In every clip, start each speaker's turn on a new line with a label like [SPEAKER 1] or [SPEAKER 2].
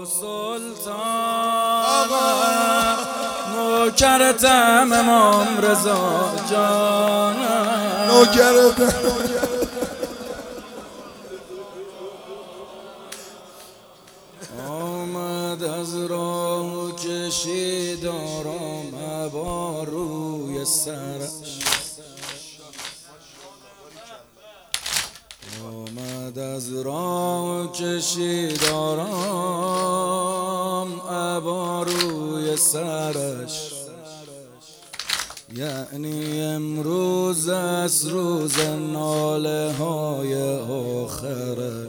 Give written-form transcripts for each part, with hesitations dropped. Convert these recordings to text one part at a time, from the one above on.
[SPEAKER 1] سلطان نوکرتم امام رضا جانم
[SPEAKER 2] نوکرتم
[SPEAKER 1] آمد از راه کشید آرام ابا روی سرش آمد از راه کشید آرام ابا روی سرش یعنی امروز از روز ناله های آخرش.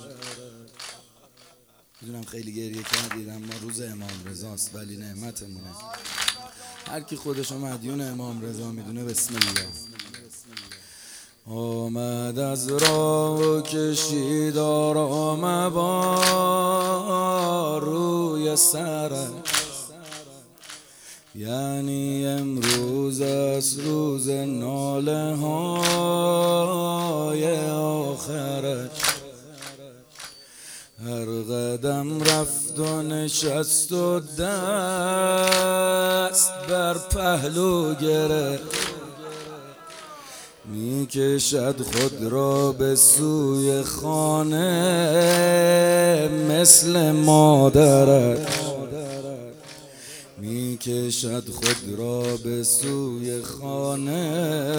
[SPEAKER 1] میدونم خیلی گریه کردید اما روز امام رضاست ولی نعمتمونه. هر کی خودشو مدیون امام رضا میدونه بسم الله. آمد از راه کشید آرام با روی سرش یعنی امروز از روز ناله های آخرش هر قدم رفت و نشست و دست بر پهلو گرفت میکشد خود را به سوی خانه مثل مادرش میکشد خود را به سوی خانه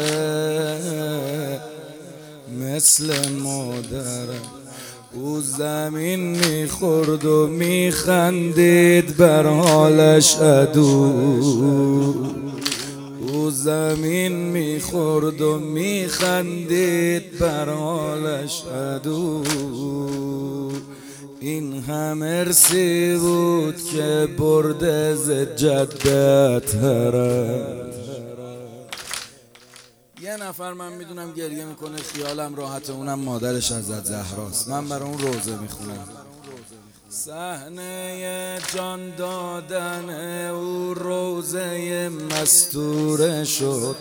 [SPEAKER 1] مثل مادرش. او زمین میخورد و میخندید بر حالش عدو او زمین میخورد و میخندید بر حالش عدو. این هم ارثی بود که برده ز جدت هرم. یه نفر من میدونم گریه میکنه خیالم راحته اونم مادرش حضرت زهراست. من برای اون روزه میخونم. صحنه جان دادن او روزه مستوره شد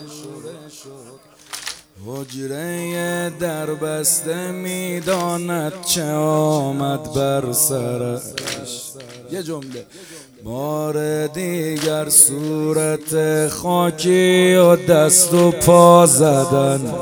[SPEAKER 1] حجره در بسته میداند چه آمد بر سرش. یه جمله بار دیگر صورت خاکی و دست و پا زدن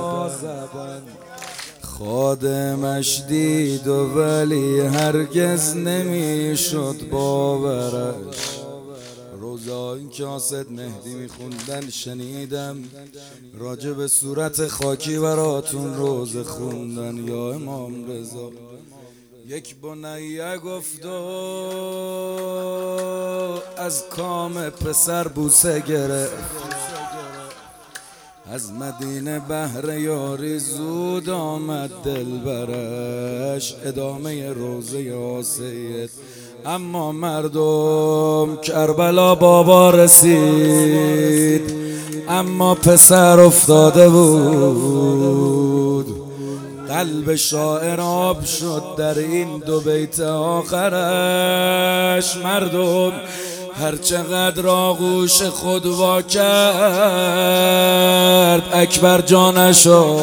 [SPEAKER 1] خادمش دید و ولی هرگز نمیشد باورش. روزایی که آسد مهدی میخوندن شنیدم راجع به صورت خاکی براتون روزه خوندن. یا امام رضا یک بنیه گفت و از کام پسر بوسه گرفت از مدینه بهر یاری زود آمد دلبرش. ادامه روزه آسید اما مردم کربلا بابا رسید اما پسر افتاده بود. قلب شاعر آب شد در این دو بیت آخرش. مردم هر چقدر آغوش خود وا کرد اکبر جانشو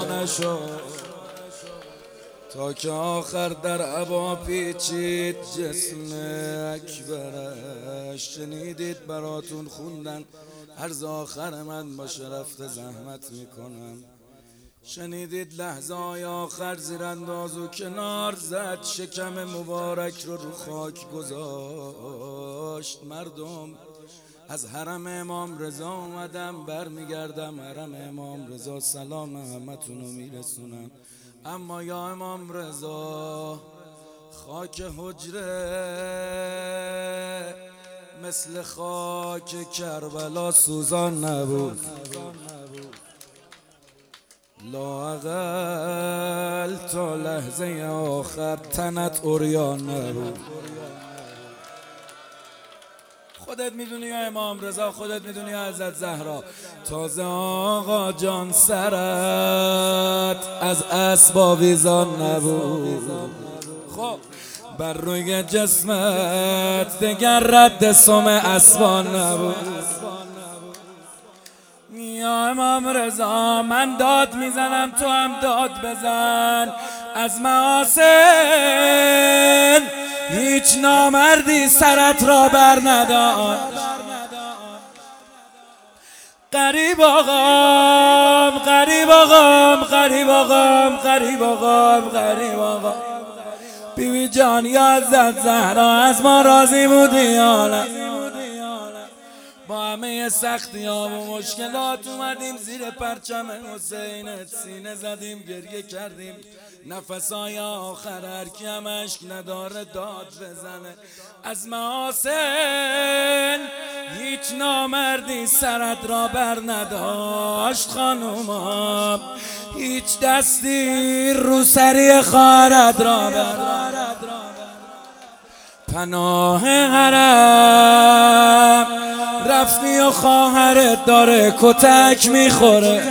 [SPEAKER 1] تا که آخر در عبا پیچید جسم اکبرش. شنیدید براتون خوندن عرض آخر من باشه رفته زحمت میکنم. شنیدید لحظه های آخر زیرانداز و کنار زد شکم مبارک رو خاک گذاشت. مردم از حرم امام رضا اومدم برمیگردم حرم امام رضا سلام همتون رو میرسونم. اما یا امام رضا خاک حجره مثل خاک کربلا سوزان نبود. لااقل تا لحظه آخر تنت عریان نبود. خودت میدونی یا امام رضا خودت میدونی یا حضرت زهرا تازه آقا جان سرت از اسب آویزان نبود. خب بر روی جسمت دگر رد سم اسبان نبود. یا امام رضا من داد میزنم تو هم داد بزن از محاسن هیچ نامردی سرت را بر نداشت. غریب آقام غریب آقام غریب آقام غریب آقام غریب آقام، بیبی جان یازد زهرا از ما راضی بودی حالا. با همه سختی ها و مشکلات اومدیم زیر پرچم حسینت سینه زدیم گریه کردیم. نفسای آخر هر کی هم اشک نداره داد بزنه. از محاسن هیچ نامردی سرت را بر نداشت خانوما، هیچ دستی رو سری خواهرت را بر پناه حرم رفتی و خواهرت داره کتک میخوره.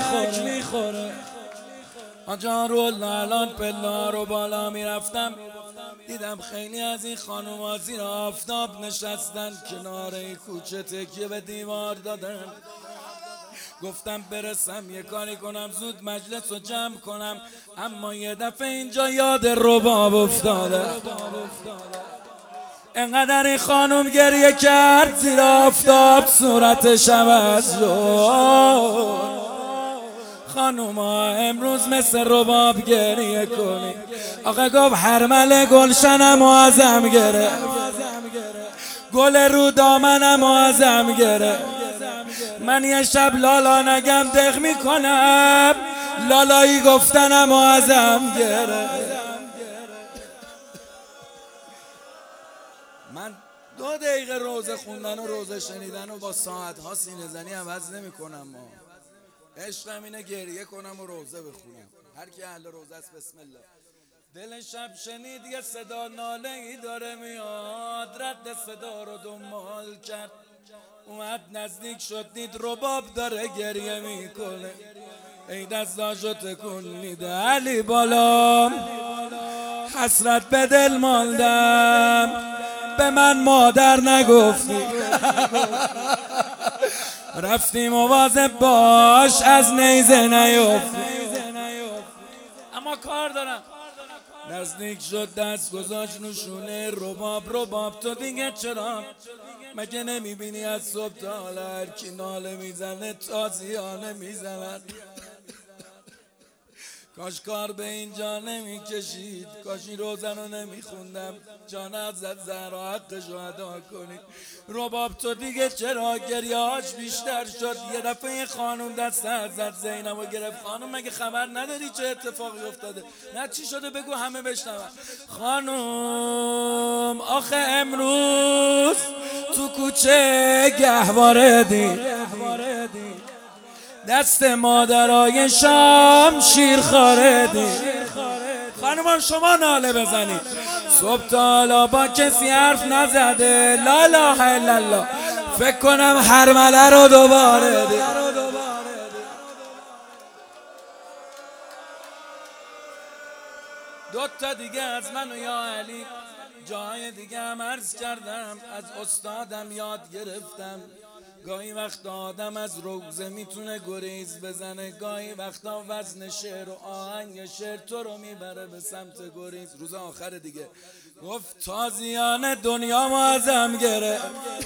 [SPEAKER 1] آجا رو الان پلا رو بالا میرفتم دیدم خیلی از این خانوما زیر آفتاب نشستن کنار این کوچه تکیه به دیوار دادن. گفتم برسم یه کاری کنم زود مجلس رو جمع کنم، اما یه دفعه اینجا یاد رباب افتاده. انقدر این خانم گریه کرد زیر آفتاب صورتش عوض شد. خانوما امروز مثل رباب گریه کنی. آقا گفت هرمل گلشنم ازم گرفت، گل رو دامنم ازم گرفت. من یه شب لالا نگم دق میکنم، لالایی گفتنم ازم گرفت. من 2 دقیقه روزه خوندن و روزه شنیدن و با ساعتها سینه زنی عوض نمی کنم. عشقم اینه گریه کنم و روزه بخونم. هر کی اهل روزه است بسم الله. دل شب شنید یه صدا ناله ای داره میاد، رد صدا رو دنبال کرد، اومد نزدیک شد دید رباب داره گریه میکنه. ای دستاشو تکون میده علی بالا، حسرت به دل ماندم به من مادر نگفتی. رفتی مواظب باش از نیزه نیفتی. اما کار دارم. نزدیک شد دست گذاشت نشونه رباب تو دیگه چرا مگه نمیبینی از صبح تا حالا هر کی ناله میزنه تازیانه میزنن. کاش کار به اینجا نمیکشید، کاش این روزن رو نمیخوندم. جان حضرت زهرا حقشو ادا کنید. رباب تو دیگه چرا گریه‌هاش بیشتر شد. یه دفعه خانم دست حضرت زینب رو گرفت. خانم مگه خبر نداری چه اتفاقی افتاده؟ نه چی شده بگو همه بشنون. خانم آخه امروز تو کوچه گهواره دید، دست مادرای شام شیرخواره دید. خانمان شما ناله بزنید. صبح تا حالا با کسی حرف نزده. لا اله الا الله. فکر کنم هرمله رو دوباره دید. دوتا دیگه از من و یا علی جای دیگه هم عرض کردم، از استادم یاد گرفتم. گاهی وقت آدم از روزه میتونه گریز بزنه، گاهی وقتا وزن شعر و آهنگ شعر تو رو میبره به سمت گریز. روز آخر دیگه گفت تازیان دنیا ما ازم گره،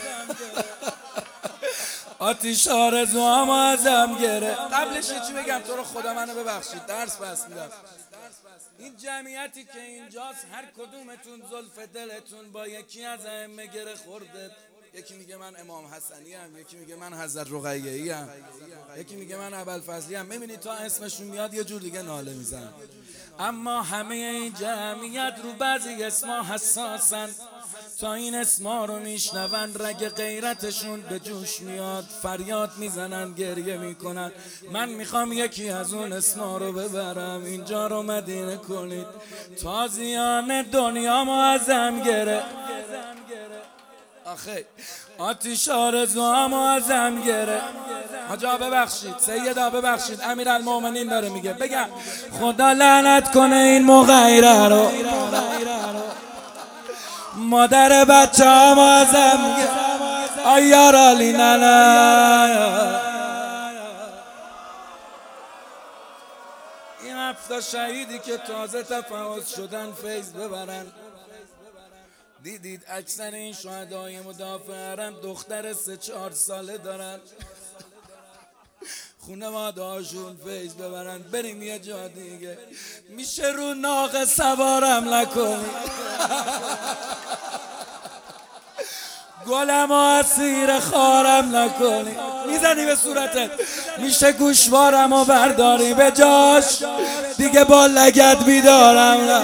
[SPEAKER 1] آتیش آرزوها ما ازم گره. قبلش چی بگم تو رو خدا منو ببخشید درس پس میدم. این جمعیتی که اینجاست هر کدومتون زلف دلتون با یکی از ائمه گره خورده. یکی میگه من امام حسنی ام، یکی میگه من حضرت رقیه‌ای ام، یکی میگه من ابوالفضلی ام. میبینید تا اسمشون میاد یه جور دیگه ناله میزنن. اما همه این جمعیت رو بعضی اسما حساسن. تا این اسما رو میشنون رگ غیرتشون به جوش میاد، فریاد میزنن گریه میکنن. من میخوام یکی از اون اسما رو ببرم اینجا رو مدینه کنید. تازیان دنیا ما ازم گره، آخه آتیش آرزوام ازم گره. حاجا ببخشید، سیدا ببخشید، امیرالمومنین داره میگه بگم خدا لعنت کنه این مغیره رو، مادر بچه هم ازم گره. آیار علی ننه این 7 شهیدی که تازه تفاوض شدن فیض ببرن. دیدید اکثر این شهدای مدافع حرم دختر 3-4 ساله دارن، خانواده هاشون فیض ببرن. بریم یه جا دیگه، میشه رو ناقه سوارم نکنی، گلم و اسیر خارم نکنی، میزنی به صورتت. میشه گوشوارم و برداری به جاش، دیگه با لگد بیدارم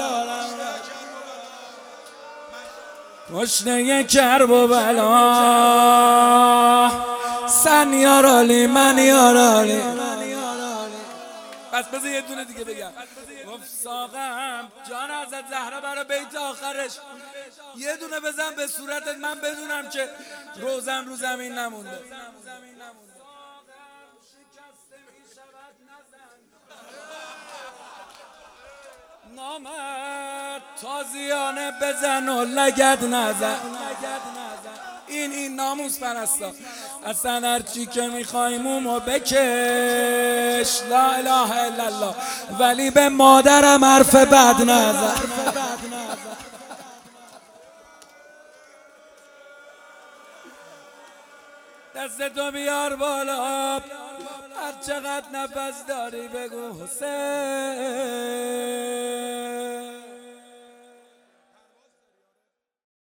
[SPEAKER 1] مشنه کرب و بلا، سن یارالی من یارالی. بس بذار یه دونه دیگه بگم. گفت ساقم جان حضرت زهرا برای بیت آخرش یه دونه بزن به صورتت، من بدونم که روزم رو زمین نمونده. نامرد تازیانه بزن و لگد نزن. این ناموس پرستا. اصلا هرچی که میخوای مومو بکش، لا اله الا الله، ولی به مادرم حرف بد نزن. دستتو بیار بالا، هر چقدر نفس داری بگو حسین.